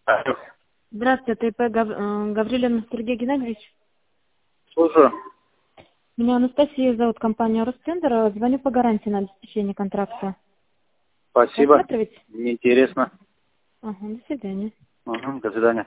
Алло. Здравствуйте, ИП Гаврилин Сергей Геннадьевич. Слушаю. Меня Анастасия зовут, компания Ростендер. Звоню по гарантии на обеспечение контракта. Спасибо. Рассматривать? Мне интересно. Ага, до свидания. Угу, до свидания.